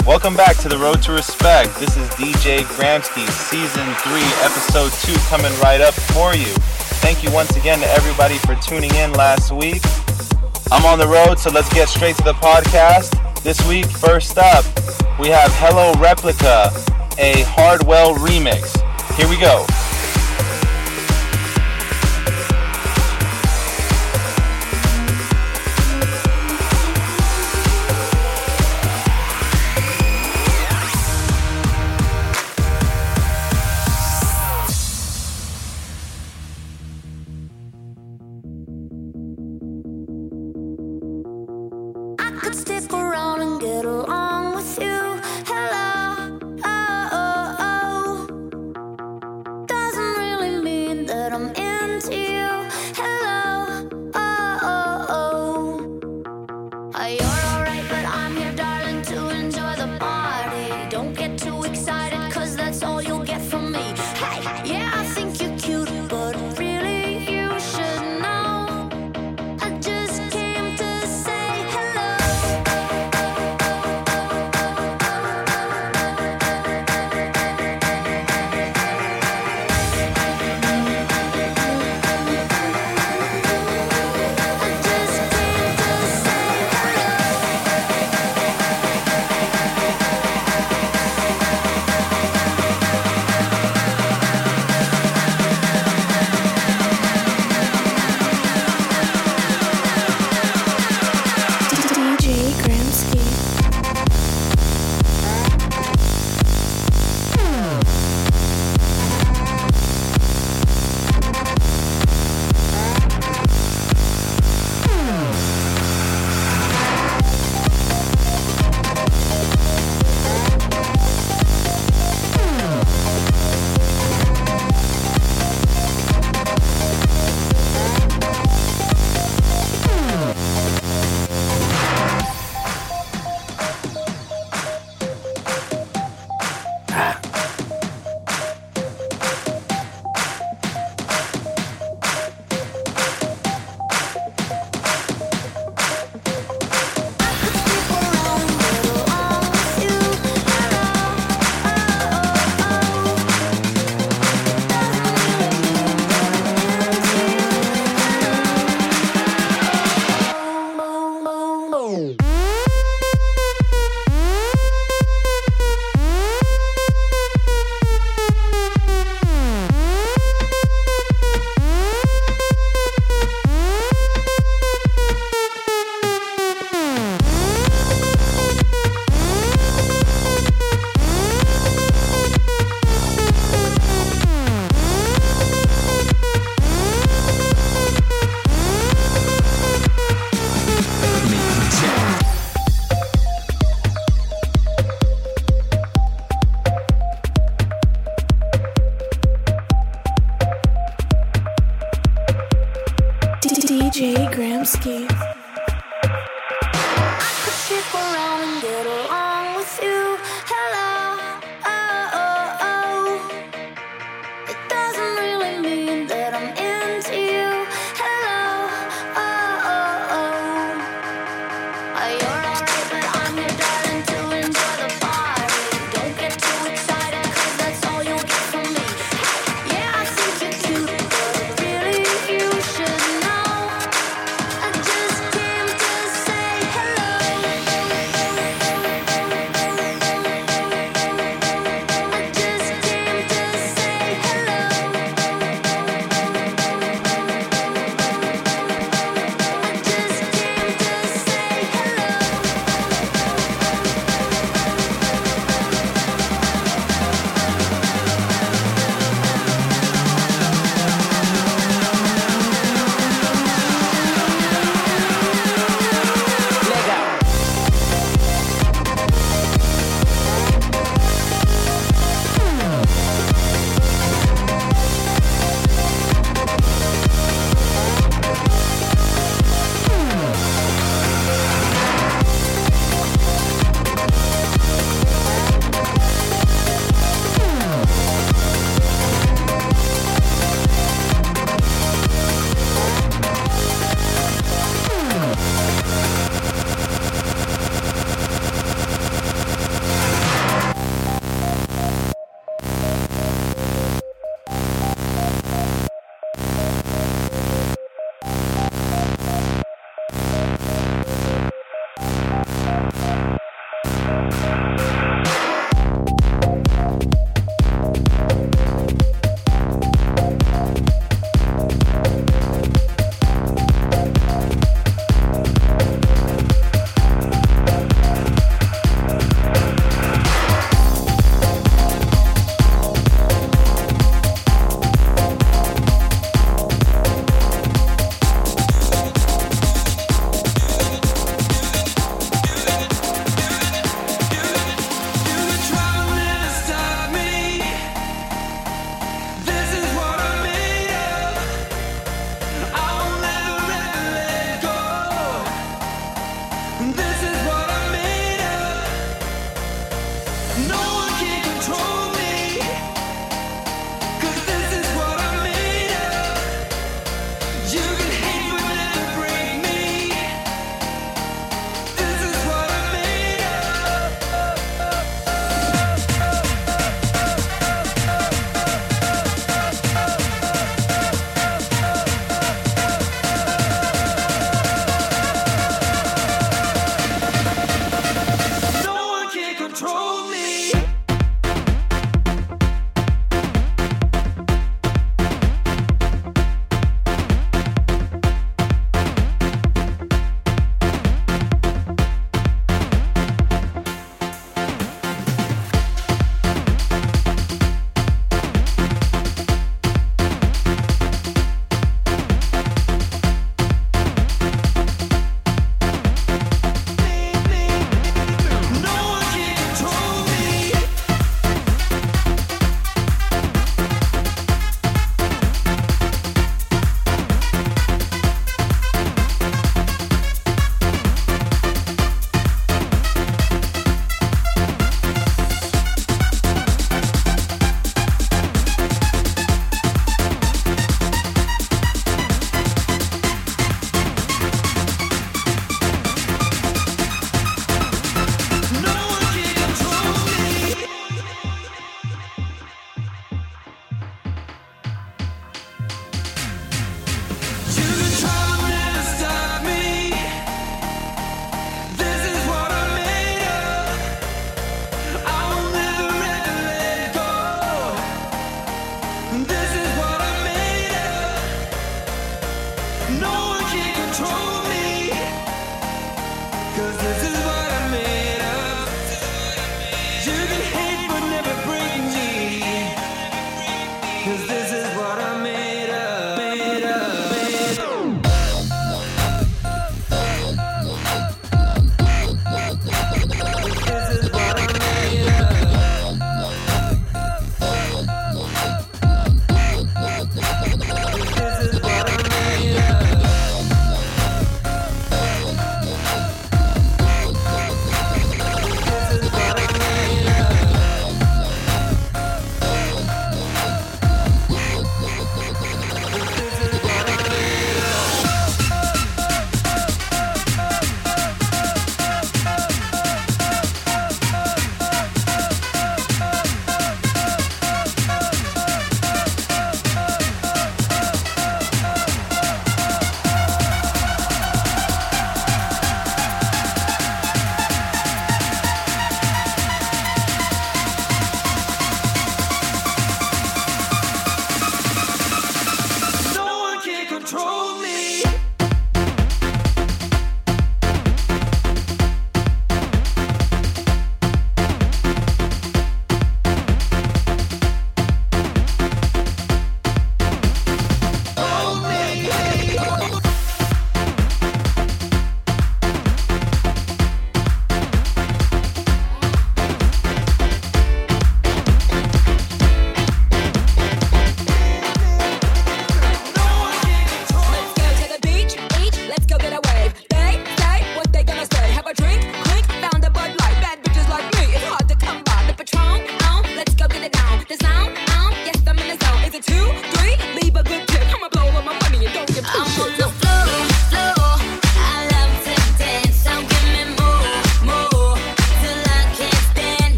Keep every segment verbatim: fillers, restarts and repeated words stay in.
Welcome back to the Road to Respect. This is D J Gramsci, Season three, Episode two, coming right up for you. Thank you once again to everybody for tuning in last week. I'm on the road, so let's get straight to the podcast. This week, first up, we have Hello Replica, a Hardwell remix. Here we go.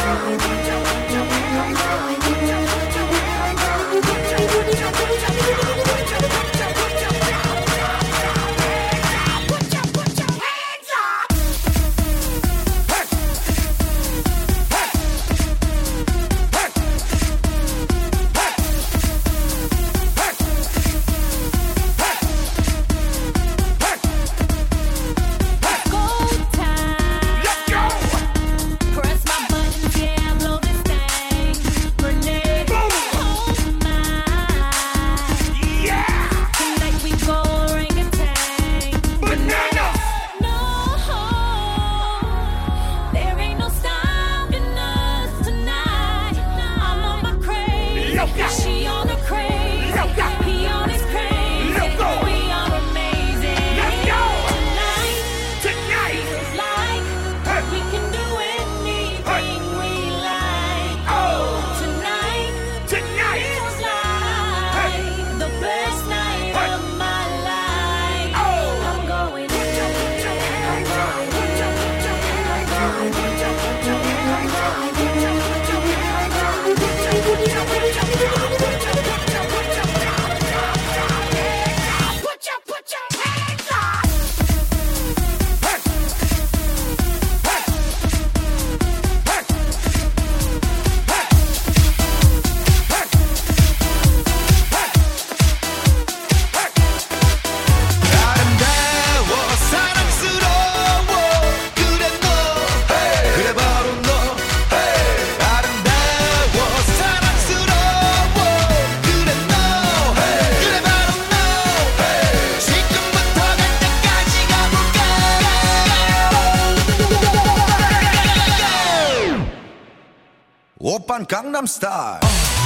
오빤 강남스타일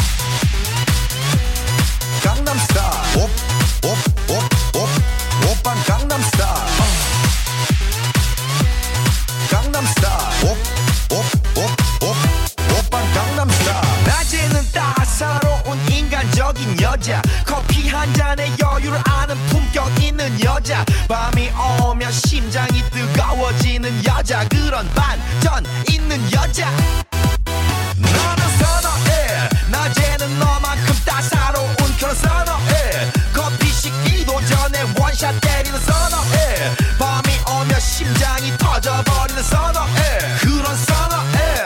강남스타일 옵옵옵옵 오빤 강남스타일 강남스타일 옵옵옵옵 오빤 강남스타일 낮에는 따사로운 인간적인 여자 커피 한 잔에 여유를 아는 품격 있는 여자 밤이 오면 심장이 뜨거워지는 여자 그런 반전 있는 여자 나는 선어해 낮에는 너만큼 따사로운 그런 선어해 커피 식기도 전에 원샷 때리는 선어해 밤이 오면 심장이 터져버리는 선어해 그런 선어해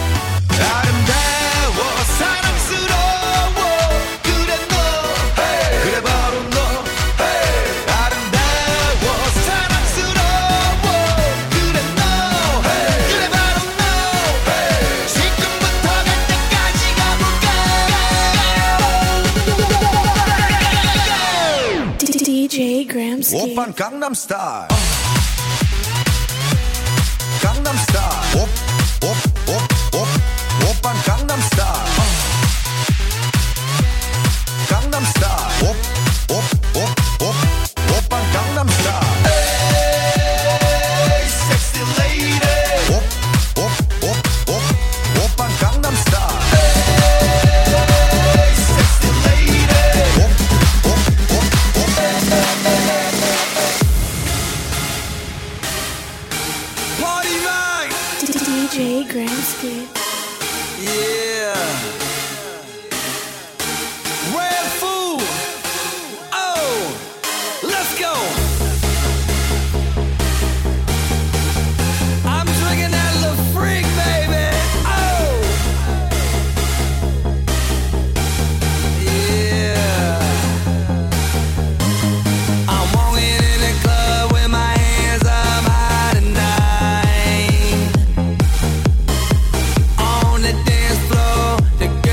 아름다워 사랑스러워 그래 너 hey. 그래 바로 너 hey. 아름다워 사랑스러워 그래 너 hey. 그래 바로 너 hey. 지금부터 갈 때까지 가볼까 디제이 Gramsci 오빤 강남스타일 강남스타일 옵옵옵옵 오빤 강남스타일 강남스타일 옵옵옵옵 오빤 강남스타일 에이 섹시 레이디 옵옵옵옵 오빤 강남스타일 에이 섹시 레이디 옵옵옵옵 Party night 디제이 Gramsci Yeah. Red food. Oh, let's go. I'm drinking that little freak, baby. Oh. Yeah. I'm walking in the club with my hands up high tonight. On the dance floor, the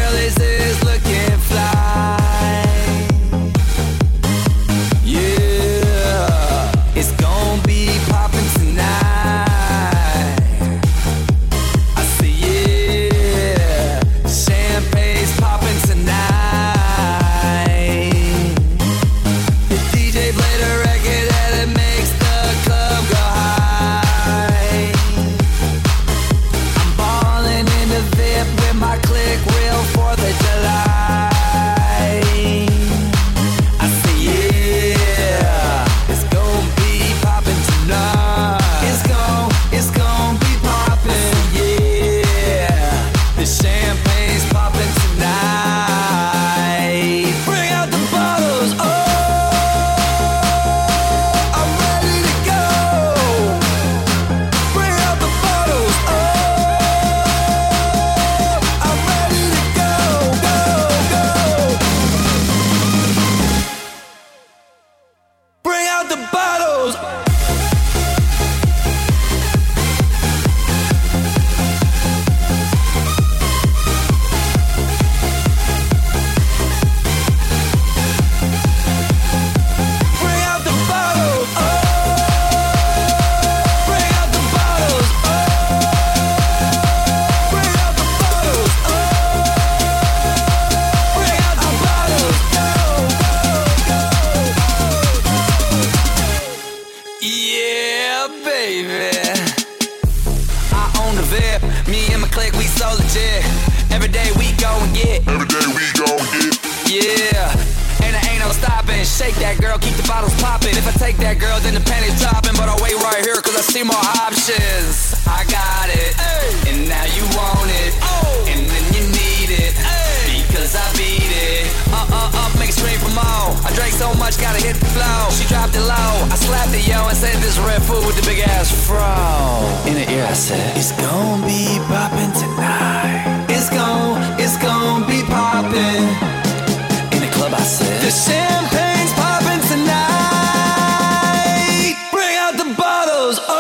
so legit. Every day we go and get. Every day we go and get. Yeah, and there ain't no stopping. Shake that girl, keep the bottles popping. If I take that girl, then the penny's dropping. But I'll wait right here, cause I see more options. I got it, ay. And now you want it, oh. And then you need it, ay. Because I beat it. Uh, uh, up, make it scream for more. I drank so much, gotta hit the flow. She dropped it low, I slapped it, yo, and said this red food with the big ass fro. In the ear I said, it's gon' be poppin' tonight. It's gon', it's gon' be poppin'. In the club I said, the champagne's poppin' tonight. Bring out the bottles, oh.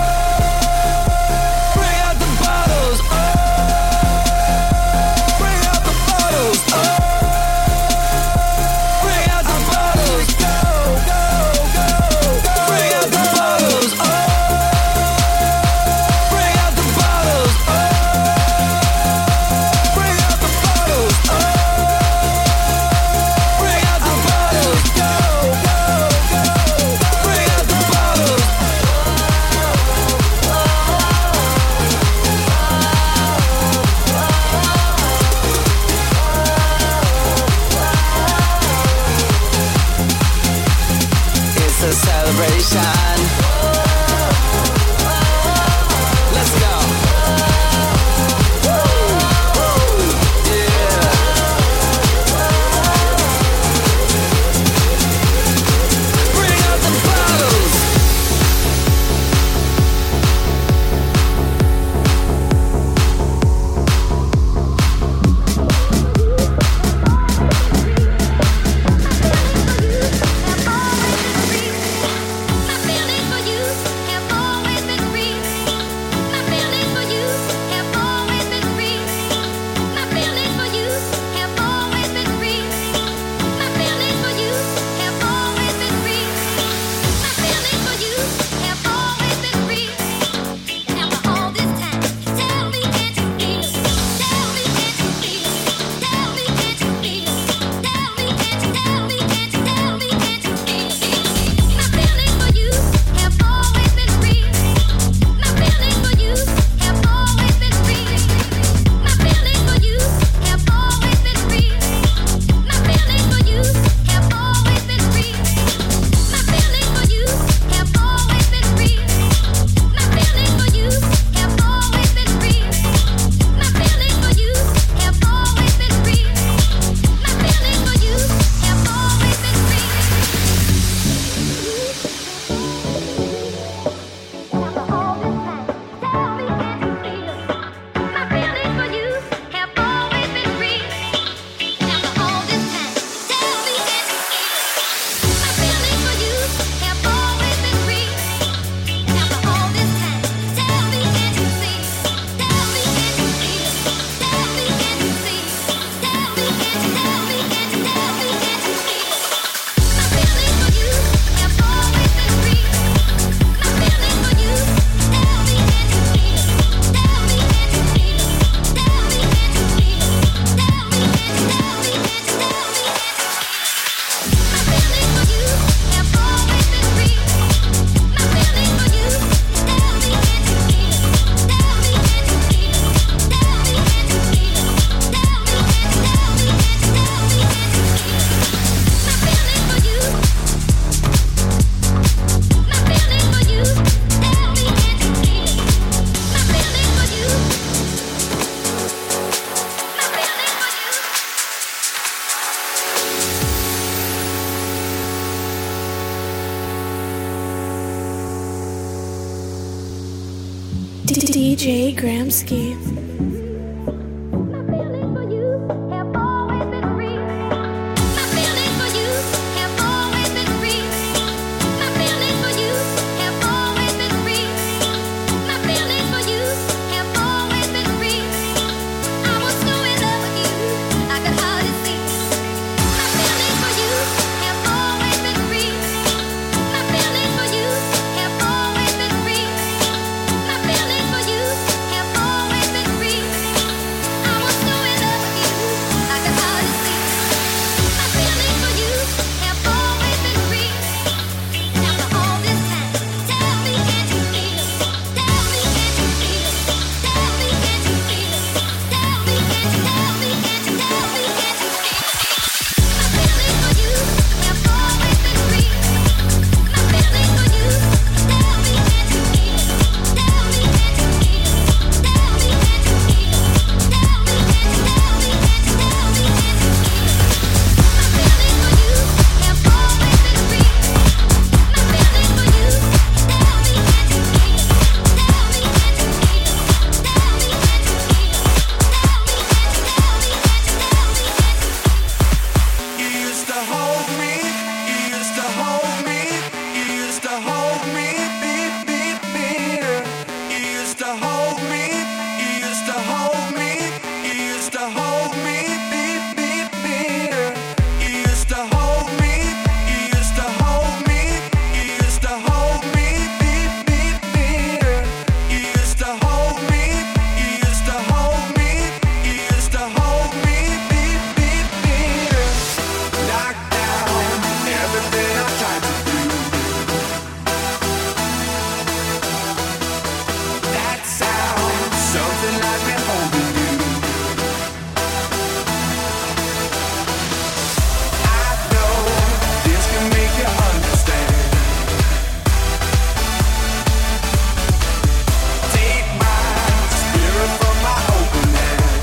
Bring out the bottles, oh. Bring out the bottles, oh. Bring out the bottles, go, go, go, go. Bring out the bottles, oh. Bring out the bottles, oh. Bring out the bottles, oh. Bring out the bottles, go, go, go. Bring out the bottles. It's a celebration. Let's go. Yeah. Bring out the bottles. D J Gramsci. Always me holding you. I know this can make you understand. Take my spirit from my open hand.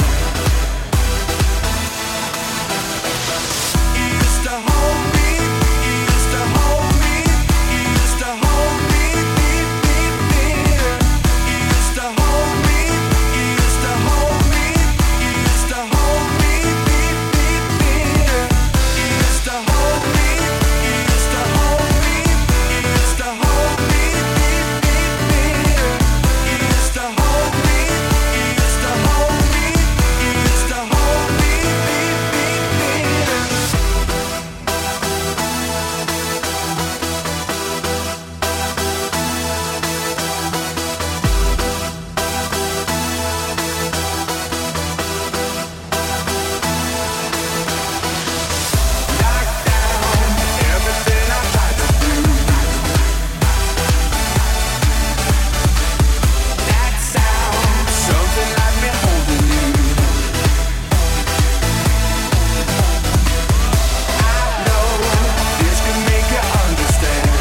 You used to hold me, you used to hold me, you used to hold me, deep, deep, deep. You used to hold me, you used to hold me, you used to hold me, deep, deep, deep. You used to hold me, you used to hold me, you used to hold me, deep, deep, deep. You used to hold me, you used to hold me, you used to hold me, deep, deep, deep. Knock down everything I tried to do. That sound, something like me holding you. I know this can make you understand.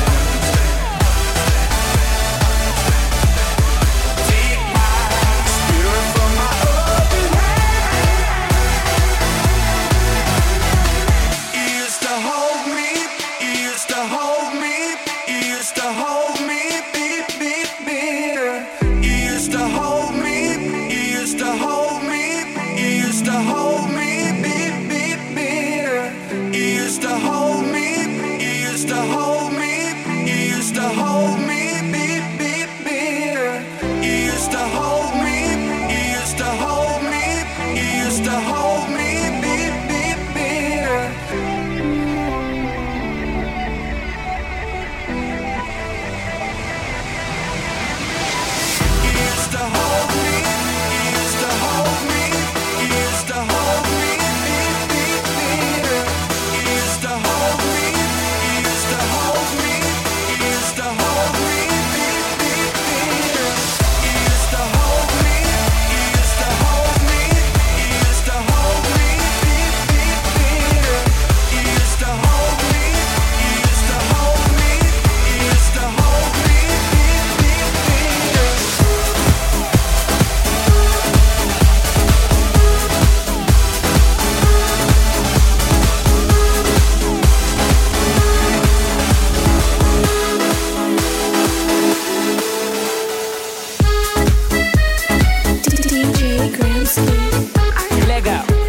Take my spirit from my open hand. You used to hold me, you used to hold me, you used to hold me, beep, beep, beep. You used to hold me, you used to hold me, you used to hold me, beep, beep, beep. You used to hold me, you used to hold me, you used to hold me, beep, beep, beep. You used to hold me, you used to hold me, you used to hold me, beep, beep, beep. You used to hold me, you used to hold me, you used to hold me, beep, beep, beep. You used to hold me, you used to hold me, you used to hold me, beep, beep, beep. You used to hold me, you used to hold me, you used to hold me, beep, beep, beep. You used to hold me, you used to hold me, you used to hold me, beep, beep, beep. D J Gramsci. Legal.